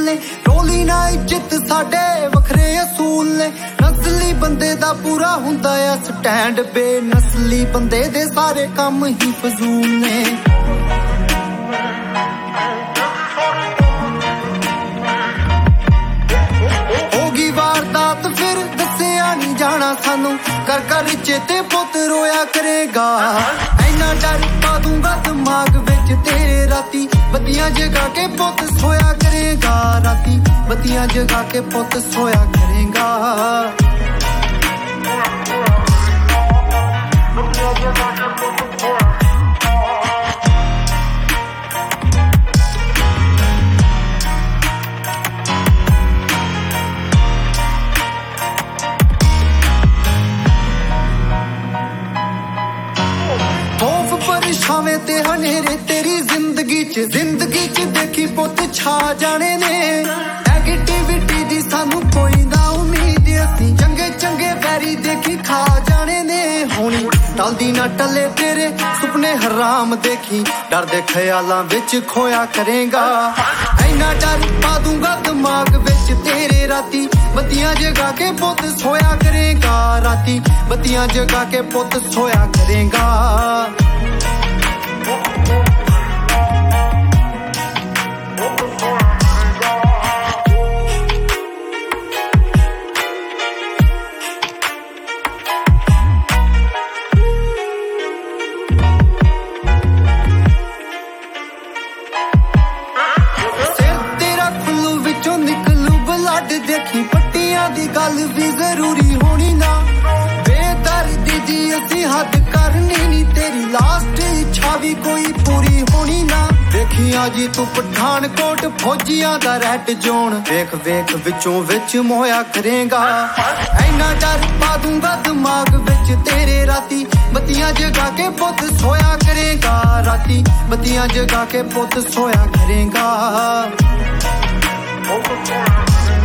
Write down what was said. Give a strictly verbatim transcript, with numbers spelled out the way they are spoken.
ਨੇ ਰੋਲੀ ਨਾ ਇੱਜ਼ਤ ਸਾਡੇ ਵੱਖਰੇ ਅਸੂਲ ਨੇ ਨਸਲੀ ਬੰਦੇ ਦਾ ਪੂਰਾ ਹੁੰਦਾ ਆ ਸਟੈਂਡ ਬੇਨਸਲੀ ਬੰਦੇ ਦੇ ਸਾਰੇ ਕੰਮ ਹੀ ਫਜ਼ੂਲ ਨੇ ਹੋਗੀ ਵਾਰਦਾਤ ਫਿਰ ਦੱਸਿਆ ਨਹੀਂ ਜਾਣਾ ਸਾਨੂੰ ਕਰ ਕਰ ਚੇਤੇ ਪੁੱਤ ਰੋਇਆ ਕਰੇਗਾ ਐਨਾ ਡਰ ਪਾ ਦੂੰਗਾ ਦਿਮਾਗ ਵਿੱਚ ਤੇਰੇ ਰਾਤੀ ਬੱਤੀਆਂ ਜਗਾ ਕੇ ਪੁੱਤ ਸੋਇਆ ਕਰੇਗਾ ਰਾਤੀ ਬੱਤੀਆਂ ਜਗਾ ਕੇ ਪੁੱਤ ਸੋਇਆ ਕਰੇਗਾ ਪਰਛਾਵੇਂ ਤੇ ਹਨੇਰੇ ਤੇਰੀ ਜ਼ਿੰਦਗੀ ਚ ਜ਼ਿੰਦਗੀ ਚ ਦੇਖੀ ਪੁੱਤ ਛਾ ਜਾਣੇ ਨੇ ਨੈਗੇਟਿਵਿਟੀ ਦੀ ਸਾਨੂੰ ਕੋਈ ਨਾ ਉਮੀਦ ਅਸੀਂ ਚੰਗੇ ਚੰਗੇ ਵੈਰੀ ਦੇਖੀ ਖਾ ਜਾਣੇ ਨੇ ਹੋਣੀ ਟਲਦੀ ਨਾ ਟਲੇ ਤੇਰੇ ਸੁਪਨੇ ਹਰਾਮ ਦੇਖੀ ਡਰ ਦੇ ਖਿਆਲਾਂ ਵਿੱਚ ਖੋਇਆ ਕਰੇਗਾ ਐਨਾ ਡਰ ਪਾ ਦੂੰਗਾ ਦਿਮਾਗ ਵਿੱਚ ਤੇਰੇ ਰਾਤੀ ਬੱਤੀਆਂ ਜਗਾ ਕੇ ਪੁੱਤ ਸੋਇਆ ਕਰੇਗਾ ਰਾਤੀ ਬੱਤੀਆਂ ਜਗਾ ਕੇ ਪੁੱਤ ਸੋਇਆ ਕਰੇਗਾ ਦੇਖੀ ਪੱਟੀਆਂ ਦੀ ਗੱਲ ਵੀ ਜ਼ਰੂਰੀ ਹੋਣੀ ਨਾ ਬੇਦਰਦੀ ਦੀ ਅਸੀਂ ਹੱਦ ਕਰਨੀ ਨਹੀਂ ਤੇਰੀ ਲਾਸਟ ਇੱਛਾ ਵੀ ਕੋਈ ਪੂਰੀ ਹੋਣੀ ਨਾ ਦੇਖੀਆਂ ਜੀ ਤੂੰ ਪਠਾਨਕੋਟ ਫੌਜੀਆਂ ਦਾ ਰੈਡ ਜ਼ੋਨ ਵੇਖ ਵੇਖ ਵਿੱਚੋਂ ਵਿੱਚ ਮੋਇਆ ਕਰੇਗਾ ਐਨਾ ਡਰ ਪਾ ਦੂੰਗਾ ਦਿਮਾਗ ਵਿੱਚ ਤੇਰੇ ਰਾਤੀ ਬੱਤੀਆਂ ਜਗਾ ਕੇ ਪੁੱਤ ਸੋਇਆ ਕਰੇਗਾ ਰਾਤੀ ਬੱਤੀਆਂ ਜਗਾ ਕੇ ਪੁੱਤ ਸੋਇਆ ਕਰੇਗਾ